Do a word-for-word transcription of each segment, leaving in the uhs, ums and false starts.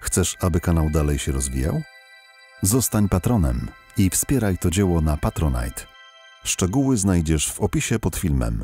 Chcesz, aby kanał dalej się rozwijał? Zostań patronem i wspieraj to dzieło na Patronite. Szczegóły znajdziesz w opisie pod filmem.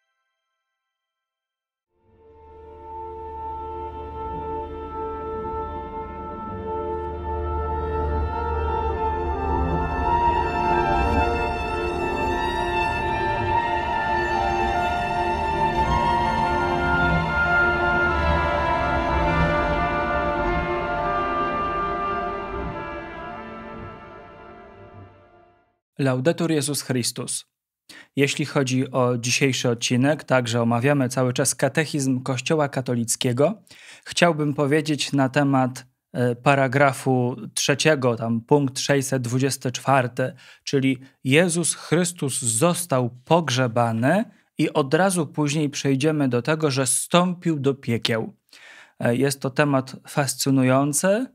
Laudetur Jezus Chrystus. Jeśli chodzi o dzisiejszy odcinek, także omawiamy cały czas katechizm Kościoła katolickiego. Chciałbym powiedzieć na temat paragrafu trzeciego, tam punkt sześćset dwudziesty czwarty, czyli Jezus Chrystus został pogrzebany i od razu później przejdziemy do tego, że zstąpił do piekieł. Jest to temat fascynujący,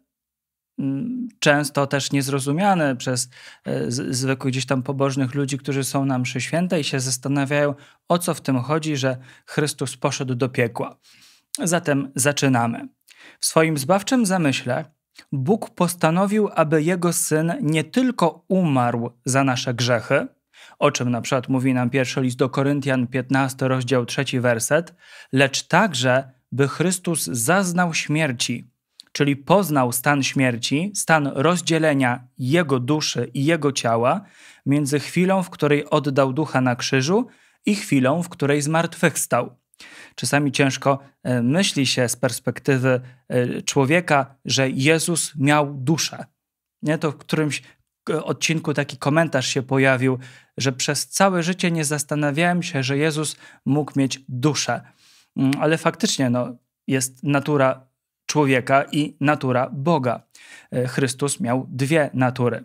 często też niezrozumiane przez zwykłych gdzieś tam pobożnych ludzi, którzy są na mszy świętej i się zastanawiają, o co w tym chodzi, że Chrystus poszedł do piekła. Zatem zaczynamy. W swoim zbawczym zamyśle Bóg postanowił, aby Jego Syn nie tylko umarł za nasze grzechy, o czym na przykład mówi nam pierwszy list do Koryntian, piętnasty rozdział, trzeci werset, lecz także, by Chrystus zaznał śmierci, czyli poznał stan śmierci, stan rozdzielenia Jego duszy i Jego ciała między chwilą, w której oddał ducha na krzyżu i chwilą, w której zmartwychwstał. Czasami ciężko myśli się z perspektywy człowieka, że Jezus miał duszę. Nie? To w którymś odcinku taki komentarz się pojawił, że przez całe życie nie zastanawiałem się, że Jezus mógł mieć duszę. Ale faktycznie no, jest natura człowieka i natura Boga. Chrystus miał dwie natury.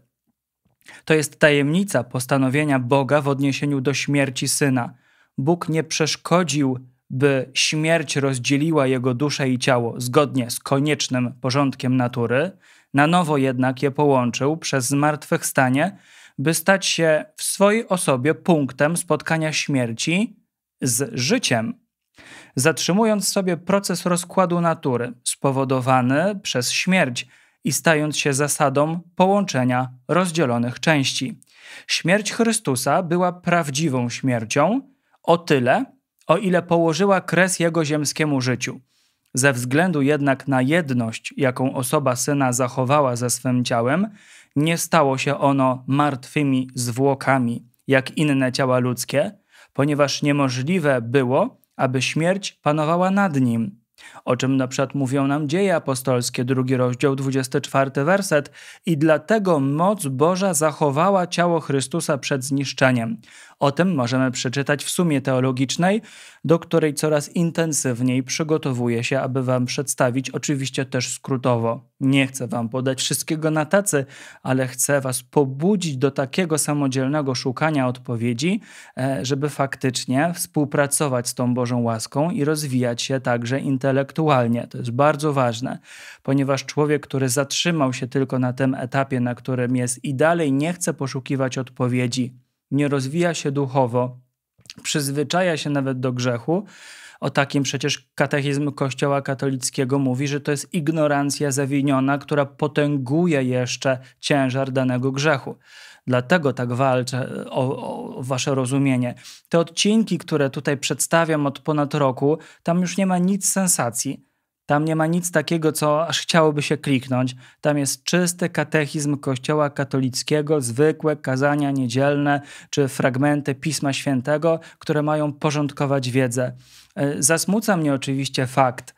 To jest tajemnica postanowienia Boga w odniesieniu do śmierci Syna. Bóg nie przeszkodził, by śmierć rozdzieliła Jego duszę i ciało zgodnie z koniecznym porządkiem natury, na nowo jednak je połączył przez zmartwychwstanie, by stać się w swojej osobie punktem spotkania śmierci z życiem, zatrzymując sobie proces rozkładu natury spowodowany przez śmierć i stając się zasadą połączenia rozdzielonych części. Śmierć Chrystusa była prawdziwą śmiercią o tyle, o ile położyła kres Jego ziemskiemu życiu. Ze względu jednak na jedność, jaką osoba Syna zachowała ze swym ciałem, nie stało się ono martwymi zwłokami, jak inne ciała ludzkie, ponieważ niemożliwe było, aby śmierć panowała nad nim, o czym na przykład mówią nam Dzieje Apostolskie, drugi rozdział, dwudziesty czwarty werset. I dlatego moc Boża zachowała ciało Chrystusa przed zniszczeniem. O tym możemy przeczytać w Sumie Teologicznej, do której coraz intensywniej przygotowuję się, aby wam przedstawić, oczywiście też skrótowo. Nie chcę wam podać wszystkiego na tacy, ale chcę was pobudzić do takiego samodzielnego szukania odpowiedzi, żeby faktycznie współpracować z tą Bożą łaską i rozwijać się także intelektualnie. To jest bardzo ważne, ponieważ człowiek, który zatrzymał się tylko na tym etapie, na którym jest i dalej nie chce poszukiwać odpowiedzi, nie rozwija się duchowo, przyzwyczaja się nawet do grzechu. O takim przecież katechizm Kościoła katolickiego mówi, że to jest ignorancja zawiniona, która potęguje jeszcze ciężar danego grzechu. Dlatego tak walczę o, o wasze rozumienie. Te odcinki, które tutaj przedstawiam od ponad roku, tam już nie ma nic sensacji. Tam nie ma nic takiego, co aż chciałoby się kliknąć. Tam jest czysty katechizm Kościoła katolickiego, zwykłe kazania niedzielne czy fragmenty Pisma Świętego, które mają porządkować wiedzę. Zasmuca mnie oczywiście fakt,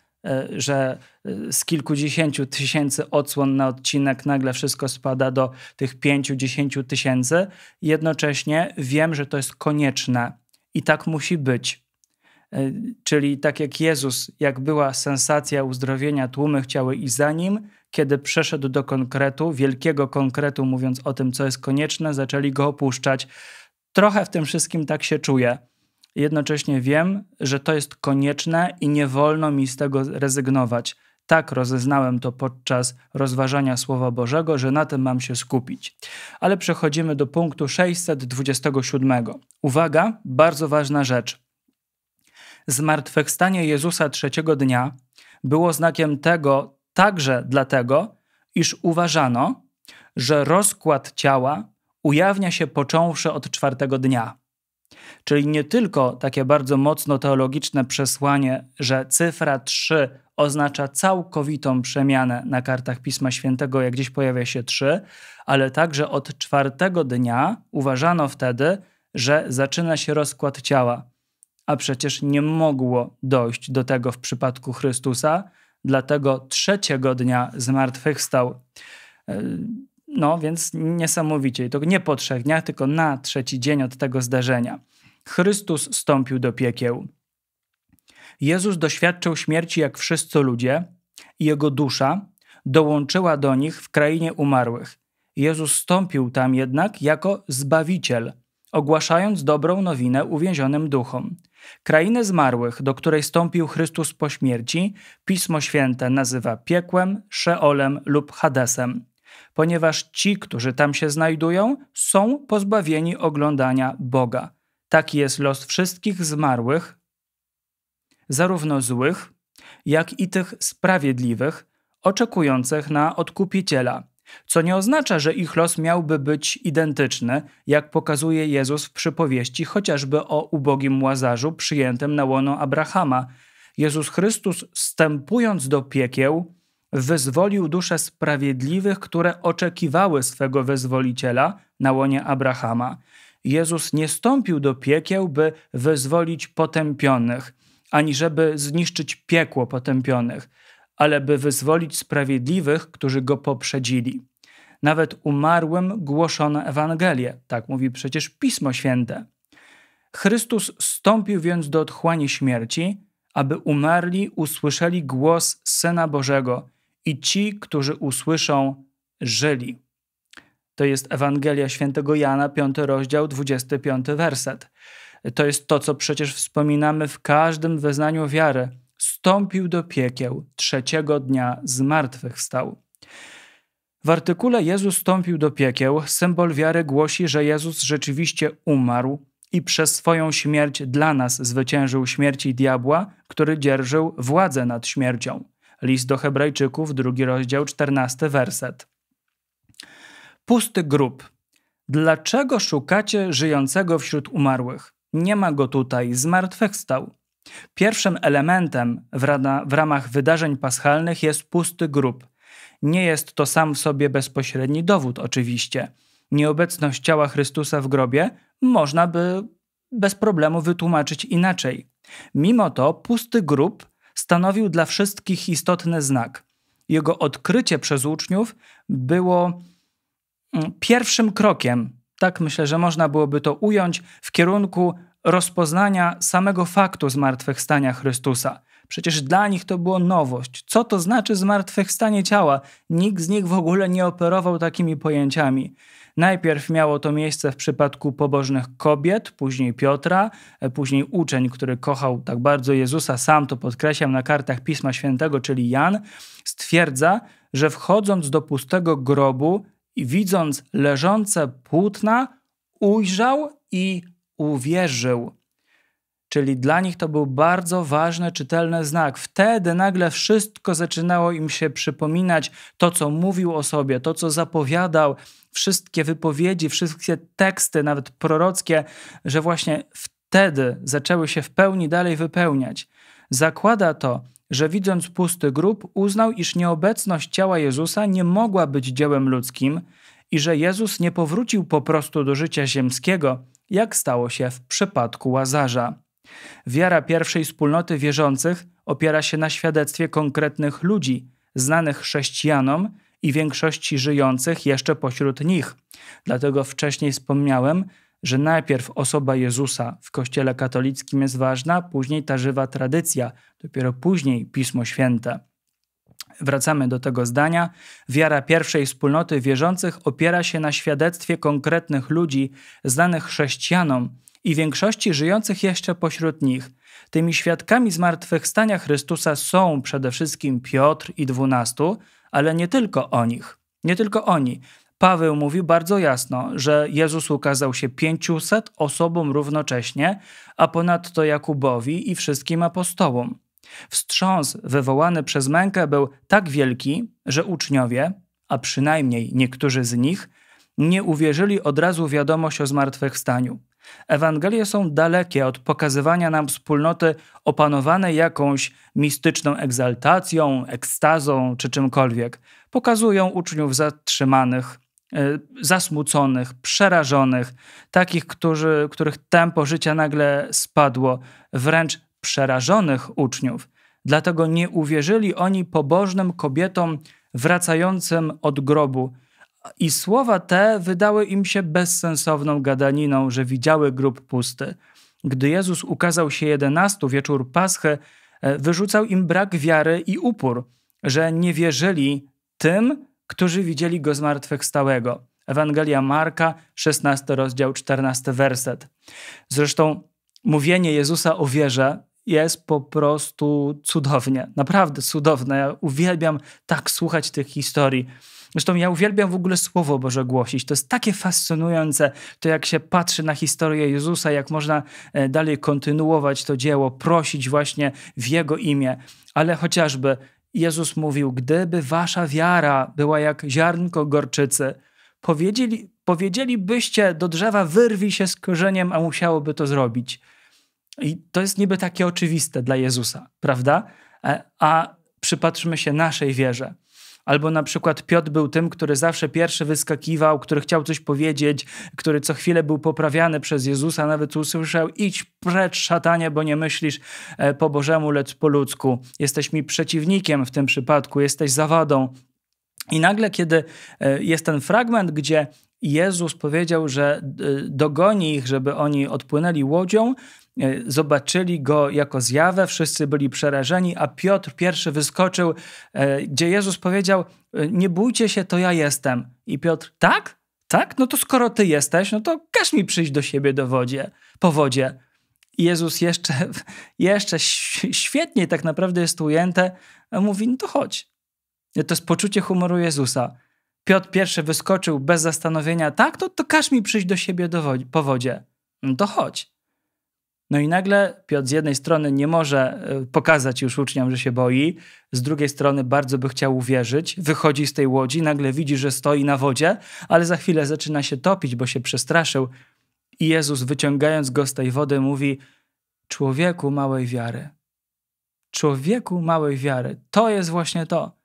że z kilkudziesięciu tysięcy odsłon na odcinek nagle wszystko spada do tych pięciu, dziesięciu tysięcy. Jednocześnie wiem, że to jest konieczne i tak musi być. Czyli tak jak Jezus, jak była sensacja uzdrowienia, tłumy chciały i za Nim, kiedy przeszedł do konkretu, wielkiego konkretu, mówiąc o tym, co jest konieczne, zaczęli Go opuszczać. Trochę w tym wszystkim tak się czuję. Jednocześnie wiem, że to jest konieczne i nie wolno mi z tego rezygnować. Tak rozeznałem to podczas rozważania Słowa Bożego, że na tym mam się skupić. Ale przechodzimy do punktu sześćset dwudziestego siódmego. Uwaga, bardzo ważna rzecz. Zmartwychwstanie Jezusa trzeciego dnia było znakiem tego, także dlatego, iż uważano, że rozkład ciała ujawnia się począwszy od czwartego dnia. Czyli nie tylko takie bardzo mocno teologiczne przesłanie, że cyfra trzy oznacza całkowitą przemianę na kartach Pisma Świętego, jak gdzieś pojawia się trzy, ale także od czwartego dnia uważano wtedy, że zaczyna się rozkład ciała. A przecież nie mogło dojść do tego w przypadku Chrystusa, dlatego trzeciego dnia zmartwychwstał. No więc niesamowicie. I to nie po trzech dniach, tylko na trzeci dzień od tego zdarzenia. Chrystus zstąpił do piekieł. Jezus doświadczył śmierci jak wszyscy ludzie i Jego dusza dołączyła do nich w krainie umarłych. Jezus wstąpił tam jednak jako Zbawiciel, ogłaszając dobrą nowinę uwięzionym duchom. Krainę zmarłych, do której stąpił Chrystus po śmierci, Pismo Święte nazywa piekłem, Szeolem lub Hadesem, ponieważ ci, którzy tam się znajdują, są pozbawieni oglądania Boga. Taki jest los wszystkich zmarłych, zarówno złych, jak i tych sprawiedliwych, oczekujących na Odkupiciela, co nie oznacza, że ich los miałby być identyczny, jak pokazuje Jezus w przypowieści chociażby o ubogim Łazarzu przyjętym na łono Abrahama. Jezus Chrystus, wstępując do piekieł, wyzwolił dusze sprawiedliwych, które oczekiwały swego wyzwoliciela na łonie Abrahama. Jezus nie stąpił do piekieł, by wyzwolić potępionych, ani żeby zniszczyć piekło potępionych, ale by wyzwolić sprawiedliwych, którzy go poprzedzili. Nawet umarłym głoszono Ewangelię, tak mówi przecież Pismo Święte. Chrystus stąpił więc do otchłani śmierci, aby umarli usłyszeli głos Syna Bożego i ci, którzy usłyszą, żyli. To jest Ewangelia Świętego Jana, piąty rozdział, dwudziesty piąty werset. To jest to, co przecież wspominamy w każdym wyznaniu wiary. Stąpił do piekieł, trzeciego dnia zmartwychwstał. W artykule Jezus stąpił do piekieł symbol wiary głosi, że Jezus rzeczywiście umarł i przez swoją śmierć dla nas zwyciężył śmierć i diabła, który dzierżył władzę nad śmiercią. List do Hebrajczyków, drugi rozdział, czternasty werset. Pusty grób. Dlaczego szukacie żyjącego wśród umarłych? Nie ma go tutaj, zmartwychwstał. Pierwszym elementem w, rada, w ramach wydarzeń paschalnych jest pusty grób. Nie jest to sam w sobie bezpośredni dowód oczywiście. Nieobecność ciała Chrystusa w grobie można by bez problemu wytłumaczyć inaczej. Mimo to pusty grób stanowił dla wszystkich istotny znak. Jego odkrycie przez uczniów było pierwszym krokiem, tak myślę, że można byłoby to ująć, w kierunku rozpoznania samego faktu zmartwychwstania Chrystusa. Przecież dla nich to było nowość. Co to znaczy zmartwychwstanie ciała? Nikt z nich w ogóle nie operował takimi pojęciami. Najpierw miało to miejsce w przypadku pobożnych kobiet, później Piotra, później uczeń, który kochał tak bardzo Jezusa, sam to podkreślam na kartach Pisma Świętego, czyli Jan, stwierdza, że wchodząc do pustego grobu i widząc leżące płótna, ujrzał i uwierzył. Czyli dla nich to był bardzo ważny, czytelny znak. Wtedy nagle wszystko zaczynało im się przypominać, to co mówił o sobie, to co zapowiadał, wszystkie wypowiedzi, wszystkie teksty, nawet prorockie, że właśnie wtedy zaczęły się w pełni dalej wypełniać. Zakłada to, że widząc pusty grób, uznał, iż nieobecność ciała Jezusa nie mogła być dziełem ludzkim i że Jezus nie powrócił po prostu do życia ziemskiego, jak stało się w przypadku Łazarza. Wiara pierwszej wspólnoty wierzących opiera się na świadectwie konkretnych ludzi, znanych chrześcijanom i większości żyjących jeszcze pośród nich. Dlatego wcześniej wspomniałem, że najpierw osoba Jezusa w Kościele katolickim jest ważna, później ta żywa tradycja, dopiero później Pismo Święte. Wracamy do tego zdania. Wiara pierwszej wspólnoty wierzących opiera się na świadectwie konkretnych ludzi, znanych chrześcijanom i większości żyjących jeszcze pośród nich. Tymi świadkami zmartwychwstania Chrystusa są przede wszystkim Piotr i dwunastu, ale nie tylko o nich. Nie tylko oni. Paweł mówił bardzo jasno, że Jezus ukazał się pięciuset osobom równocześnie, a ponadto Jakubowi i wszystkim apostołom. Wstrząs wywołany przez mękę był tak wielki, że uczniowie, a przynajmniej niektórzy z nich, nie uwierzyli od razu w wiadomość o zmartwychwstaniu. Ewangelie są dalekie od pokazywania nam wspólnoty opanowanej jakąś mistyczną egzaltacją, ekstazą czy czymkolwiek. Pokazują uczniów zatrzymanych, zasmuconych, przerażonych, takich, którzy, których tempo życia nagle spadło, wręcz przerażonych uczniów. Dlatego nie uwierzyli oni pobożnym kobietom wracającym od grobu. I słowa te wydały im się bezsensowną gadaniną, że widziały grób pusty. Gdy Jezus ukazał się jedenastu wieczór Paschy, wyrzucał im brak wiary i upór, że nie wierzyli tym, którzy widzieli Go zmartwychwstałego. Ewangelia Marka, szesnasty rozdział, czternasty werset. Zresztą mówienie Jezusa o wierze jest po prostu cudownie, naprawdę cudowne. Ja uwielbiam tak słuchać tych historii. Zresztą ja uwielbiam w ogóle Słowo Boże głosić. To jest takie fascynujące, to jak się patrzy na historię Jezusa, jak można dalej kontynuować to dzieło, prosić właśnie w Jego imię. Ale chociażby Jezus mówił, gdyby wasza wiara była jak ziarnko gorczycy, powiedzieli, powiedzielibyście do drzewa wyrwij się z korzeniem, a musiałoby to zrobić. I to jest niby takie oczywiste dla Jezusa, prawda? A przypatrzmy się naszej wierze. Albo na przykład Piotr był tym, który zawsze pierwszy wyskakiwał, który chciał coś powiedzieć, który co chwilę był poprawiany przez Jezusa, nawet usłyszał idź precz szatanie, bo nie myślisz po Bożemu, lecz po ludzku. Jesteś mi przeciwnikiem w tym przypadku, jesteś zawadą. I nagle, kiedy jest ten fragment, gdzie Jezus powiedział, że dogoni ich, żeby oni odpłynęli łodzią, zobaczyli Go jako zjawę, wszyscy byli przerażeni, a Piotr pierwszy wyskoczył, gdzie Jezus powiedział, nie bójcie się, to ja jestem. I Piotr, tak? Tak? No to skoro Ty jesteś, no to każ mi przyjść do siebie do wodzie, po wodzie. I Jezus jeszcze, jeszcze świetnie tak naprawdę jest ujęte, a mówi, no to chodź. To jest poczucie humoru Jezusa. Piotr pierwszy wyskoczył bez zastanowienia, tak? To, to każ mi przyjść do siebie do wodzi, po wodzie. No to chodź. No i nagle Piotr z jednej strony nie może pokazać już uczniom, że się boi, z drugiej strony bardzo by chciał uwierzyć, wychodzi z tej łodzi, nagle widzi, że stoi na wodzie, ale za chwilę zaczyna się topić, bo się przestraszył. I Jezus, wyciągając go z tej wody, mówi, człowieku małej wiary, człowieku małej wiary, to jest właśnie to.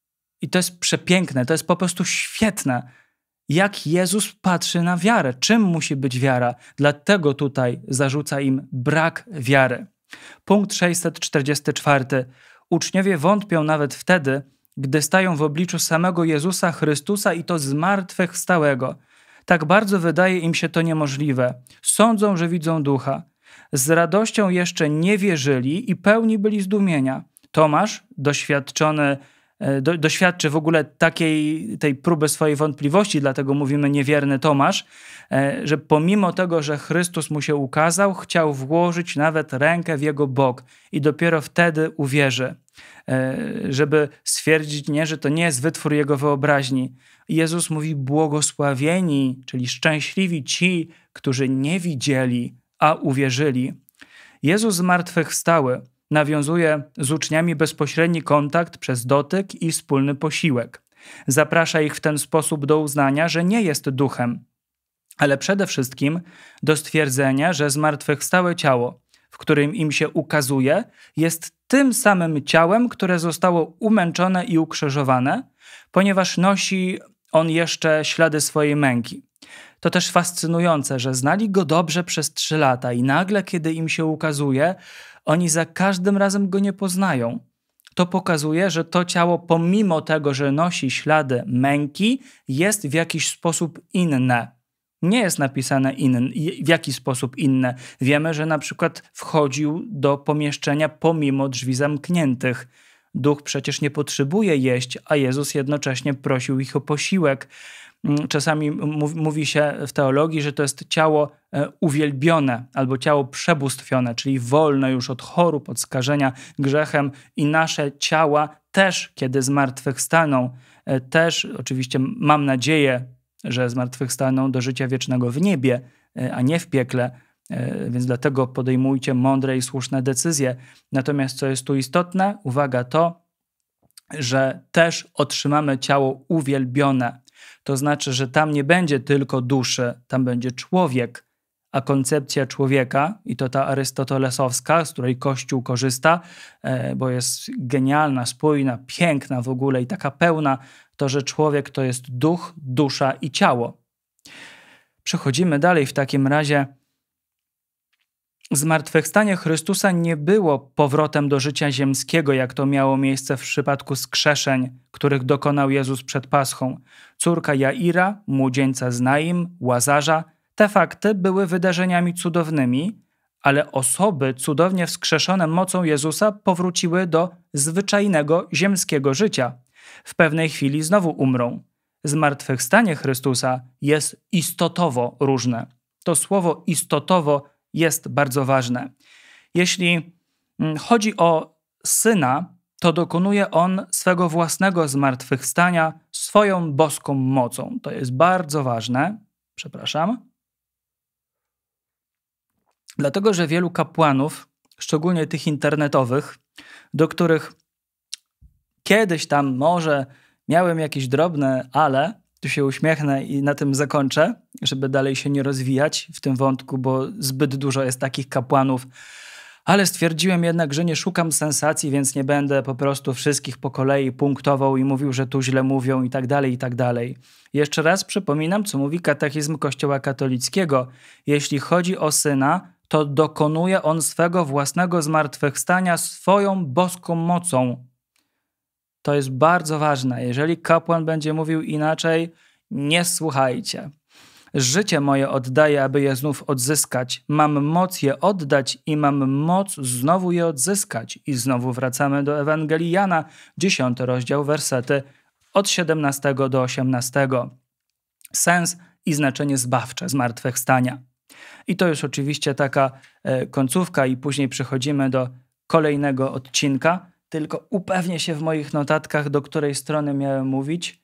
I to jest przepiękne, to jest po prostu świetne, jak Jezus patrzy na wiarę. Czym musi być wiara? Dlatego tutaj zarzuca im brak wiary. Punkt sześćset czterdziesty czwarty. Uczniowie wątpią nawet wtedy, gdy stają w obliczu samego Jezusa Chrystusa i to zmartwychwstałego. Tak bardzo wydaje im się to niemożliwe. Sądzą, że widzą Ducha. Z radością jeszcze nie wierzyli i pełni byli zdumienia. Tomasz, doświadczony Do, doświadczy w ogóle takiej tej próby swojej wątpliwości, dlatego mówimy niewierny Tomasz, że pomimo tego, że Chrystus mu się ukazał, chciał włożyć nawet rękę w jego bok i dopiero wtedy uwierzy, żeby stwierdzić, nie, że to nie jest wytwór jego wyobraźni. Jezus mówi błogosławieni, czyli szczęśliwi ci, którzy nie widzieli, a uwierzyli. Jezus zmartwychwstały nawiązuje z uczniami bezpośredni kontakt przez dotyk i wspólny posiłek. Zaprasza ich w ten sposób do uznania, że nie jest duchem, ale przede wszystkim do stwierdzenia, że zmartwychwstałe ciało, w którym im się ukazuje, jest tym samym ciałem, które zostało umęczone i ukrzyżowane, ponieważ nosi on jeszcze ślady swojej męki. To też fascynujące, że znali go dobrze przez trzy lata i nagle, kiedy im się ukazuje, oni za każdym razem go nie poznają. To pokazuje, że to ciało, pomimo tego, że nosi ślady męki, jest w jakiś sposób inne. Nie jest napisane inny, w jaki sposób inne. Wiemy, że na przykład wchodził do pomieszczenia pomimo drzwi zamkniętych. Duch przecież nie potrzebuje jeść, a Jezus jednocześnie prosił ich o posiłek. Czasami mówi się w teologii, że to jest ciało uwielbione albo ciało przebóstwione, czyli wolne już od chorób, od skażenia grzechem i nasze ciała też, kiedy zmartwychwstaną, też oczywiście mam nadzieję, że zmartwychwstaną do życia wiecznego w niebie, a nie w piekle, Więc dlatego podejmujcie mądre i słuszne decyzje. Natomiast co jest tu istotne, uwaga, to, że też otrzymamy ciało uwielbione. To znaczy, że tam nie będzie tylko duszy, tam będzie człowiek, a koncepcja człowieka, i to ta arystotelesowska, z której Kościół korzysta, bo jest genialna, spójna, piękna w ogóle i taka pełna, to, że człowiek to jest duch, dusza i ciało. Przechodzimy dalej w takim razie. Zmartwychwstanie Chrystusa nie było powrotem do życia ziemskiego, jak to miało miejsce w przypadku skrzeszeń, których dokonał Jezus przed Paschą. Córka Jaira, młodzieńca z Naim, Łazarza, te fakty były wydarzeniami cudownymi, ale osoby cudownie wskrzeszone mocą Jezusa powróciły do zwyczajnego ziemskiego życia. W pewnej chwili znowu umrą. Zmartwychwstanie Chrystusa jest istotowo różne. To słowo istotowo jest bardzo ważne. Jeśli chodzi o Syna, to dokonuje On swego własnego zmartwychwstania swoją boską mocą. To jest bardzo ważne. Przepraszam. Dlatego, że wielu kapłanów, szczególnie tych internetowych, do których kiedyś tam może miałem jakieś drobne ale, tu się uśmiechnę i na tym zakończę, żeby dalej się nie rozwijać w tym wątku, bo zbyt dużo jest takich kapłanów, ale stwierdziłem jednak, że nie szukam sensacji, więc nie będę po prostu wszystkich po kolei punktował i mówił, że tu źle mówią i tak dalej, i tak dalej. Jeszcze raz przypominam, co mówi katechizm Kościoła katolickiego. Jeśli chodzi o Syna, to dokonuje On swego własnego zmartwychwstania swoją boską mocą. To jest bardzo ważne. Jeżeli kapłan będzie mówił inaczej, nie słuchajcie. Życie moje oddaję, aby je znów odzyskać. Mam moc je oddać i mam moc znowu je odzyskać. I znowu wracamy do Ewangelii Jana, dziesiąty rozdział, wersety od siedemnastego do osiemnastego. Sens i znaczenie zbawcze zmartwychwstania. I to już oczywiście taka e, końcówka i później przechodzimy do kolejnego odcinka. Tylko upewnię się w moich notatkach, do której strony miałem mówić.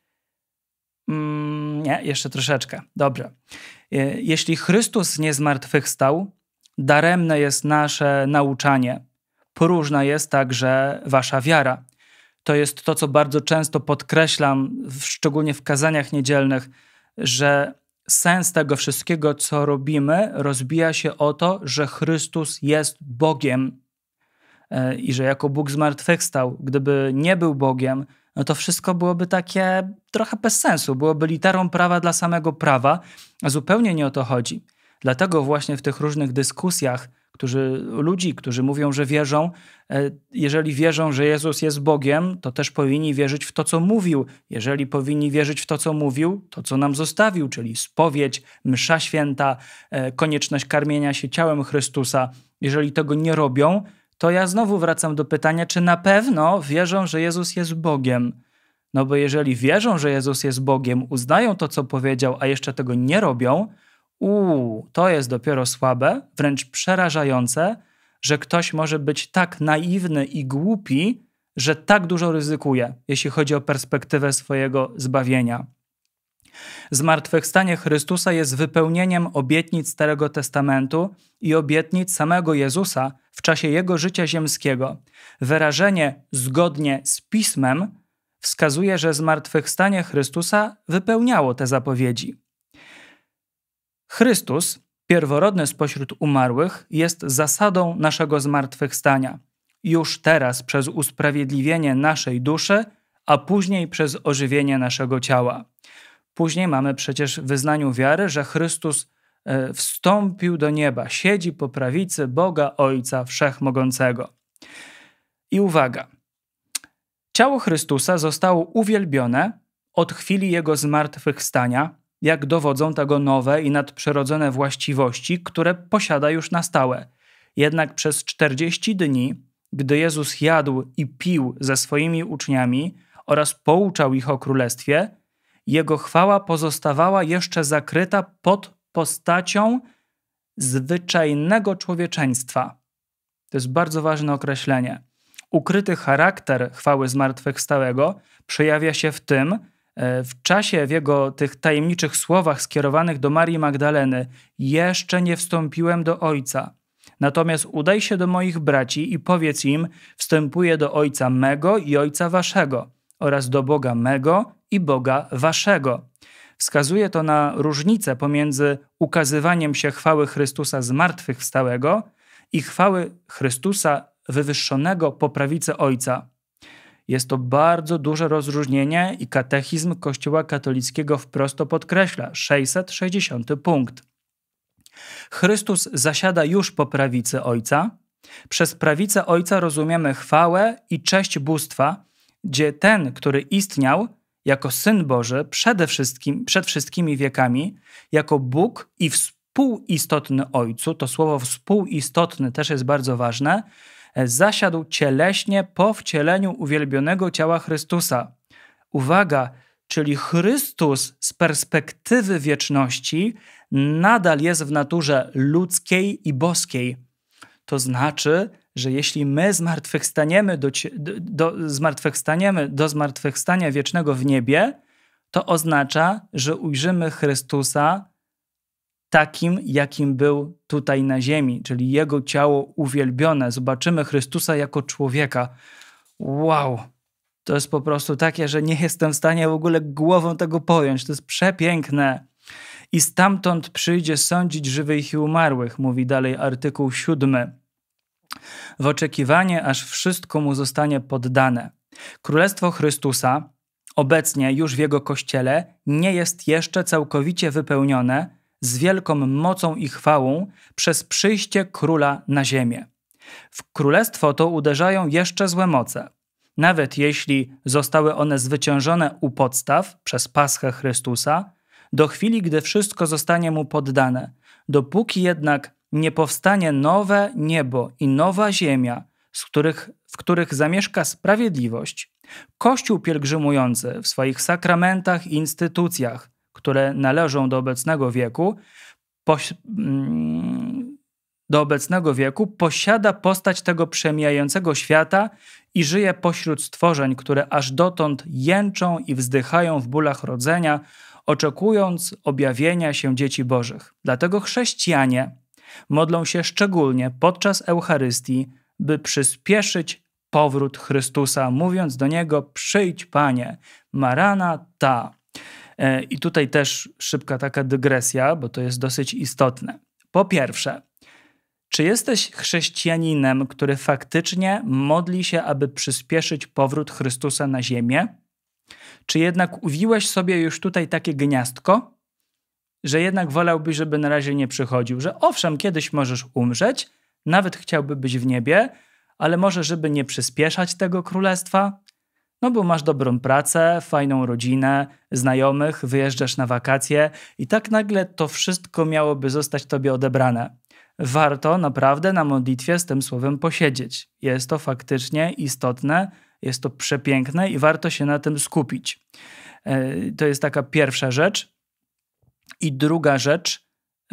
Mm, nie, jeszcze troszeczkę. Dobrze. Jeśli Chrystus nie zmartwychwstał, daremne jest nasze nauczanie. Próżna jest także wasza wiara. To jest to, co bardzo często podkreślam, szczególnie w kazaniach niedzielnych, że sens tego wszystkiego, co robimy, rozbija się o to, że Chrystus jest Bogiem. I że jako Bóg zmartwychwstał, gdyby nie był Bogiem, no to wszystko byłoby takie trochę bez sensu. Byłoby literą prawa dla samego prawa, a zupełnie nie o to chodzi. Dlatego właśnie w tych różnych dyskusjach, którzy, ludzi, którzy mówią, że wierzą, jeżeli wierzą, że Jezus jest Bogiem, to też powinni wierzyć w to, co mówił. Jeżeli powinni wierzyć w to, co mówił, to co nam zostawił, czyli spowiedź, msza święta, konieczność karmienia się ciałem Chrystusa. Jeżeli tego nie robią, to ja znowu wracam do pytania, czy na pewno wierzą, że Jezus jest Bogiem? No bo jeżeli wierzą, że Jezus jest Bogiem, uznają to, co powiedział, a jeszcze tego nie robią, uuu, to jest dopiero słabe, wręcz przerażające, że ktoś może być tak naiwny i głupi, że tak dużo ryzykuje, jeśli chodzi o perspektywę swojego zbawienia. Zmartwychwstanie Chrystusa jest wypełnieniem obietnic Starego Testamentu i obietnic samego Jezusa w czasie Jego życia ziemskiego. Wyrażenie zgodnie z Pismem wskazuje, że zmartwychwstanie Chrystusa wypełniało te zapowiedzi. Chrystus, pierworodny spośród umarłych, jest zasadą naszego zmartwychwstania. Już teraz przez usprawiedliwienie naszej duszy, a później przez ożywienie naszego ciała. Później mamy przecież w wyznaniu wiary, że Chrystus wstąpił do nieba, siedzi po prawicy Boga Ojca Wszechmogącego. I uwaga, ciało Chrystusa zostało uwielbione od chwili Jego zmartwychwstania, jak dowodzą tego nowe i nadprzyrodzone właściwości, które posiada już na stałe. Jednak przez czterdzieści dni, gdy Jezus jadł i pił ze swoimi uczniami oraz pouczał ich o Królestwie, Jego chwała pozostawała jeszcze zakryta pod postacią zwyczajnego człowieczeństwa. To jest bardzo ważne określenie. Ukryty charakter chwały zmartwychwstałego przejawia się w tym, w czasie, w jego tych tajemniczych słowach skierowanych do Marii Magdaleny: jeszcze nie wstąpiłem do Ojca. Natomiast udaj się do moich braci i powiedz im: wstępuję do Ojca mego i Ojca waszego oraz do Boga mego i Boga waszego. Wskazuje to na różnicę pomiędzy ukazywaniem się chwały Chrystusa zmartwychwstałego i chwały Chrystusa wywyższonego po prawicy Ojca. Jest to bardzo duże rozróżnienie i katechizm Kościoła katolickiego wprost to podkreśla. sześćset sześćdziesiąty punkt. Chrystus zasiada już po prawicy Ojca. Przez prawicę Ojca rozumiemy chwałę i cześć bóstwa, gdzie ten, który istniał jako Syn Boży przede wszystkim, przed wszystkimi wiekami, jako Bóg i współistotny Ojcu, to słowo współistotny też jest bardzo ważne, zasiadł cieleśnie po wcieleniu uwielbionego ciała Chrystusa. Uwaga, czyli Chrystus z perspektywy wieczności nadal jest w naturze ludzkiej i boskiej. To znaczy, że jeśli my zmartwychwstaniemy do, do, zmartwychwstaniemy do zmartwychwstania wiecznego w niebie, to oznacza, że ujrzymy Chrystusa takim, jakim był tutaj na ziemi, czyli Jego ciało uwielbione. Zobaczymy Chrystusa jako człowieka. Wow! To jest po prostu takie, że nie jestem w stanie w ogóle głową tego pojąć. To jest przepiękne. I stamtąd przyjdzie sądzić żywych i umarłych, mówi dalej artykuł siódmy. W oczekiwanie, aż wszystko mu zostanie poddane. Królestwo Chrystusa, obecnie już w Jego Kościele, nie jest jeszcze całkowicie wypełnione z wielką mocą i chwałą przez przyjście Króla na ziemię. W królestwo to uderzają jeszcze złe moce. Nawet jeśli zostały one zwyciężone u podstaw przez Paschę Chrystusa, do chwili, gdy wszystko zostanie mu poddane, dopóki jednak nie powstanie nowe niebo i nowa ziemia, z których, w których zamieszka sprawiedliwość, Kościół pielgrzymujący w swoich sakramentach i instytucjach, które należą do obecnego wieku, poś, mm, do obecnego wieku posiada postać tego przemijającego świata i żyje pośród stworzeń, które aż dotąd jęczą i wzdychają w bólach rodzenia, oczekując objawienia się dzieci bożych. Dlatego chrześcijanie modlą się szczególnie podczas Eucharystii, by przyspieszyć powrót Chrystusa, mówiąc do Niego: przyjdź, Panie, Maranata. I tutaj też szybka taka dygresja, bo to jest dosyć istotne. Po pierwsze, czy jesteś chrześcijaninem, który faktycznie modli się, aby przyspieszyć powrót Chrystusa na ziemię? Czy jednak uwiłeś sobie już tutaj takie gniazdko, że jednak wolałbyś, żeby na razie nie przychodził, że owszem, kiedyś możesz umrzeć, nawet chciałby być w niebie, ale może żeby nie przyspieszać tego królestwa? No bo masz dobrą pracę, fajną rodzinę, znajomych, wyjeżdżasz na wakacje i tak nagle to wszystko miałoby zostać tobie odebrane. Warto naprawdę na modlitwie z tym słowem posiedzieć. Jest to faktycznie istotne, jest to przepiękne i warto się na tym skupić. To jest taka pierwsza rzecz. I druga rzecz,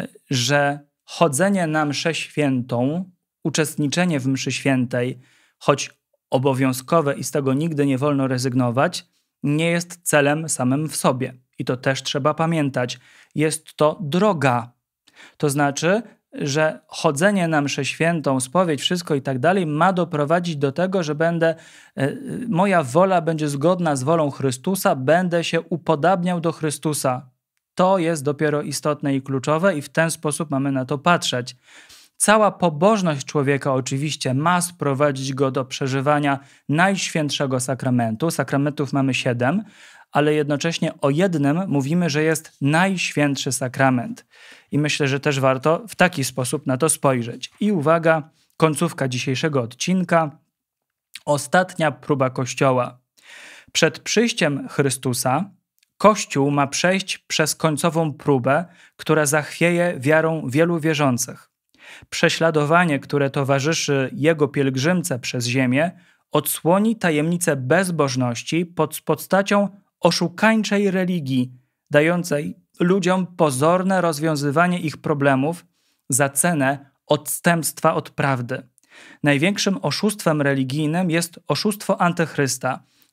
że chodzenie na mszę świętą, uczestniczenie w mszy świętej, choć obowiązkowe i z tego nigdy nie wolno rezygnować, nie jest celem samym w sobie. I to też trzeba pamiętać. Jest to droga. To znaczy, że chodzenie na mszę świętą, spowiedź, wszystko i tak dalej ma doprowadzić do tego, że będę, moja wola będzie zgodna z wolą Chrystusa, będę się upodabniał do Chrystusa. To jest dopiero istotne i kluczowe i w ten sposób mamy na to patrzeć. Cała pobożność człowieka oczywiście ma sprowadzić go do przeżywania Najświętszego Sakramentu. Sakramentów mamy siedem, ale jednocześnie o jednym mówimy, że jest Najświętszy Sakrament. I myślę, że też warto w taki sposób na to spojrzeć. I uwaga, końcówka dzisiejszego odcinka. Ostatnia próba Kościoła. Przed przyjściem Chrystusa Kościół ma przejść przez końcową próbę, która zachwieje wiarą wielu wierzących. Prześladowanie, które towarzyszy jego pielgrzymce przez ziemię, odsłoni tajemnicę bezbożności pod postacią oszukańczej religii, dającej ludziom pozorne rozwiązywanie ich problemów za cenę odstępstwa od prawdy. Największym oszustwem religijnym jest oszustwo antychrysta,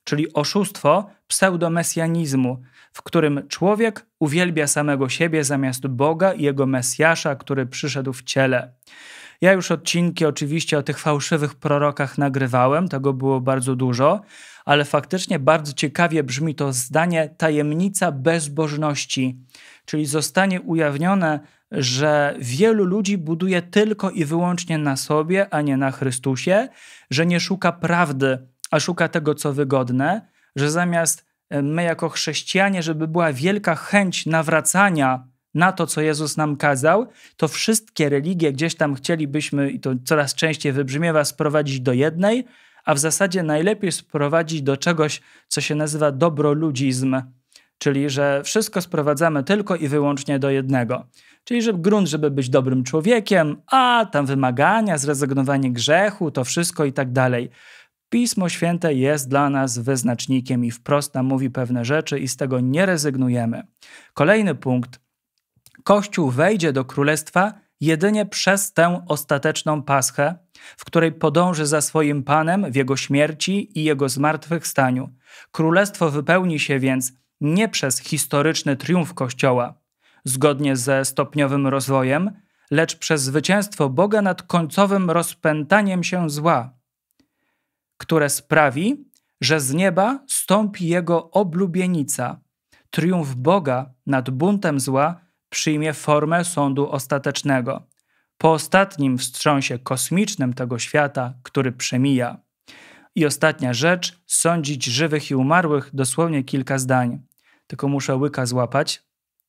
czyli oszustwo pseudomesjanizmu, w którym człowiek uwielbia samego siebie zamiast Boga i Jego Mesjasza, który przyszedł w ciele. Ja już odcinki oczywiście o tych fałszywych prorokach nagrywałem, tego było bardzo dużo, ale faktycznie bardzo ciekawie brzmi to zdanie tajemnica bezbożności, czyli zostanie ujawnione, że wielu ludzi buduje tylko i wyłącznie na sobie, a nie na Chrystusie, że nie szuka prawdy, a szuka tego, co wygodne, że zamiast my jako chrześcijanie, żeby była wielka chęć nawracania na to, co Jezus nam kazał, to wszystkie religie gdzieś tam chcielibyśmy, i to coraz częściej wybrzmiewa, sprowadzić do jednej, a w zasadzie najlepiej sprowadzić do czegoś, co się nazywa dobroludzizm, czyli że wszystko sprowadzamy tylko i wyłącznie do jednego. Czyli że grunt, żeby być dobrym człowiekiem, a tam wymagania, zrezygnowanie grzechu, to wszystko i tak dalej. Pismo Święte jest dla nas wyznacznikiem i wprost nam mówi pewne rzeczy i z tego nie rezygnujemy. Kolejny punkt. Kościół wejdzie do Królestwa jedynie przez tę ostateczną Paschę, w której podąży za swoim Panem w Jego śmierci i Jego zmartwychwstaniu. Królestwo wypełni się więc nie przez historyczny triumf Kościoła, zgodnie ze stopniowym rozwojem, lecz przez zwycięstwo Boga nad końcowym rozpętaniem się zła, które sprawi, że z nieba stąpi Jego oblubienica. Triumf Boga nad buntem zła przyjmie formę sądu ostatecznego. Po ostatnim wstrząsie kosmicznym tego świata, który przemija. I ostatnia rzecz, sądzić żywych i umarłych, dosłownie kilka zdań. Tylko muszę łyka złapać.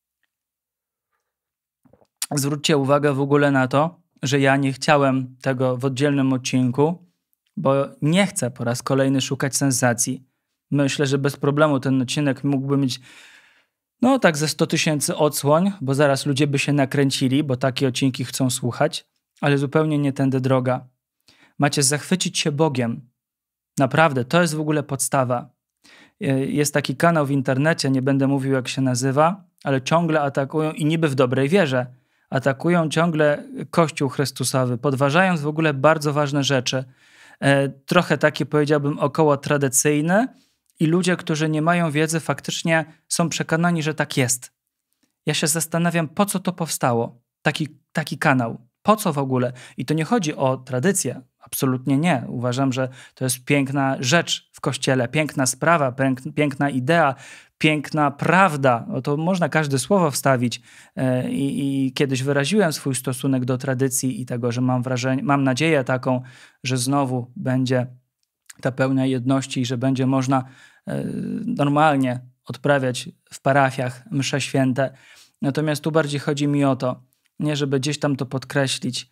Zwróćcie uwagę w ogóle na to, że ja nie chciałem tego w oddzielnym odcinku, bo nie chcę po raz kolejny szukać sensacji. Myślę, że bez problemu ten odcinek mógłby mieć no tak ze sto tysięcy odsłoń, bo zaraz ludzie by się nakręcili, bo takie odcinki chcą słuchać, ale zupełnie nie tędy droga. Macie zachwycić się Bogiem. Naprawdę, to jest w ogóle podstawa. Jest taki kanał w internecie, nie będę mówił jak się nazywa, ale ciągle atakują i niby w dobrej wierze, atakują ciągle Kościół Chrystusowy, podważając w ogóle bardzo ważne rzeczy. Trochę takie powiedziałbym około tradycyjne, i ludzie, którzy nie mają wiedzy, faktycznie są przekonani, że tak jest. Ja się zastanawiam, po co to powstało, taki, taki kanał. Po co w ogóle? I to nie chodzi o tradycję. Absolutnie nie. Uważam, że to jest piękna rzecz w Kościele, piękna sprawa, piękna idea, piękna prawda. O to można każde słowo wstawić. I, i kiedyś wyraziłem swój stosunek do tradycji i tego, że mam wrażenie, mam nadzieję taką, że znowu będzie ta pełnia jedności i że będzie można normalnie odprawiać w parafiach msze święte. Natomiast tu bardziej chodzi mi o to, nie żeby gdzieś tam to podkreślić.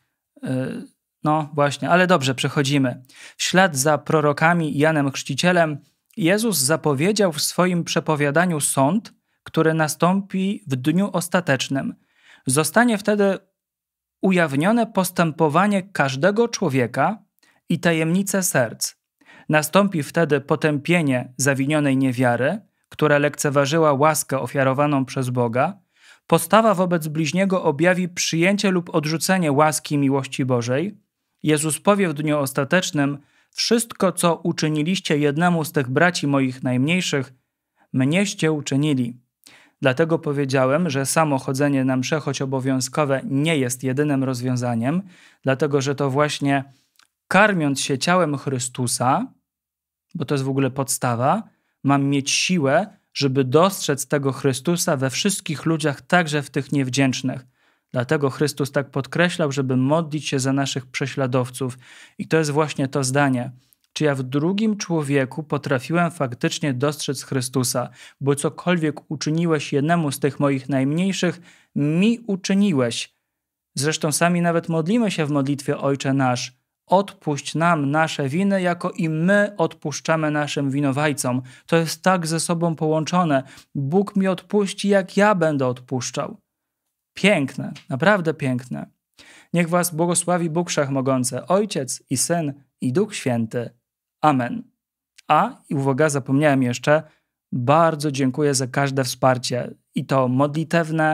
No właśnie, ale dobrze, przechodzimy. W ślad za prorokami i Janem Chrzcicielem Jezus zapowiedział w swoim przepowiadaniu sąd, który nastąpi w dniu ostatecznym. Zostanie wtedy ujawnione postępowanie każdego człowieka i tajemnice serc. Nastąpi wtedy potępienie zawinionej niewiary, która lekceważyła łaskę ofiarowaną przez Boga. Postawa wobec bliźniego objawi przyjęcie lub odrzucenie łaski i miłości Bożej. Jezus powie w dniu ostatecznym: wszystko, co uczyniliście jednemu z tych braci moich najmniejszych, mnieście uczynili. Dlatego powiedziałem, że samo chodzenie na msze, choć obowiązkowe, nie jest jedynym rozwiązaniem, dlatego że to właśnie karmiąc się ciałem Chrystusa, bo to jest w ogóle podstawa, mam mieć siłę, żeby dostrzec tego Chrystusa we wszystkich ludziach, także w tych niewdzięcznych. Dlatego Chrystus tak podkreślał, żeby modlić się za naszych prześladowców. I to jest właśnie to zdanie. Czy ja w drugim człowieku potrafiłem faktycznie dostrzec Chrystusa, bo cokolwiek uczyniłeś jednemu z tych moich najmniejszych, mi uczyniłeś. Zresztą sami nawet modlimy się w modlitwie Ojcze nasz. Odpuść nam nasze winy, jako i my odpuszczamy naszym winowajcom. To jest tak ze sobą połączone. Bóg mi odpuści, jak ja będę odpuszczał. Piękne, naprawdę piękne. Niech was błogosławi Bóg Wszechmogący, Ojciec i Syn i Duch Święty. Amen. A, i uwaga, zapomniałem jeszcze, bardzo dziękuję za każde wsparcie. I to modlitewne,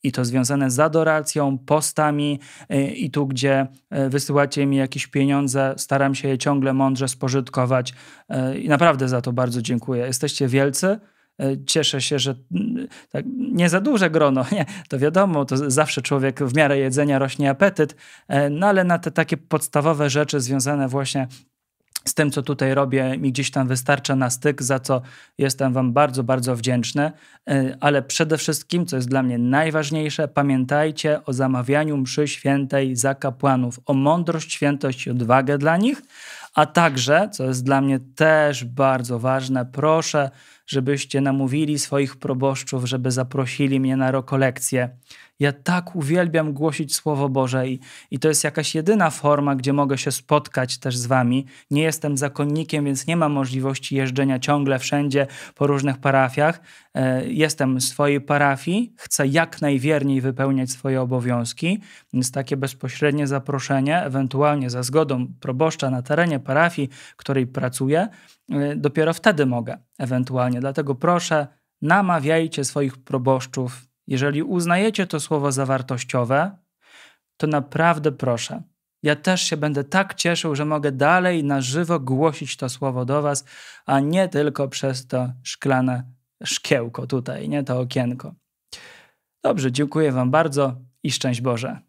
i to związane z adoracją, postami i tu, gdzie wysyłacie mi jakieś pieniądze, staram się je ciągle mądrze spożytkować i naprawdę za to bardzo dziękuję. Jesteście wielcy. Cieszę się, że tak nie za duże grono, nie, to wiadomo, to zawsze człowiek w miarę jedzenia rośnie apetyt, no ale na te takie podstawowe rzeczy związane właśnie z tym, co tutaj robię, mi gdzieś tam wystarcza na styk, za co jestem wam bardzo, bardzo wdzięczny. Ale przede wszystkim, co jest dla mnie najważniejsze, pamiętajcie o zamawianiu mszy świętej za kapłanów, o mądrość, świętość i odwagę dla nich, a także, co jest dla mnie też bardzo ważne, proszę, żebyście namówili swoich proboszczów, żeby zaprosili mnie na rekolekcję. Ja tak uwielbiam głosić Słowo Boże i, i to jest jakaś jedyna forma, gdzie mogę się spotkać też z wami. Nie jestem zakonnikiem, więc nie mam możliwości jeżdżenia ciągle wszędzie po różnych parafiach. E, jestem w swojej parafii, chcę jak najwierniej wypełniać swoje obowiązki, więc takie bezpośrednie zaproszenie, ewentualnie za zgodą proboszcza na terenie parafii, w której pracuję, e, dopiero wtedy mogę ewentualnie. Dlatego proszę, namawiajcie swoich proboszczów. Jeżeli uznajecie to słowo za wartościowe, to naprawdę proszę. Ja też się będę tak cieszył, że mogę dalej na żywo głosić to słowo do was, a nie tylko przez to szklane szkiełko tutaj, nie to okienko. Dobrze, dziękuję wam bardzo i szczęść Boże.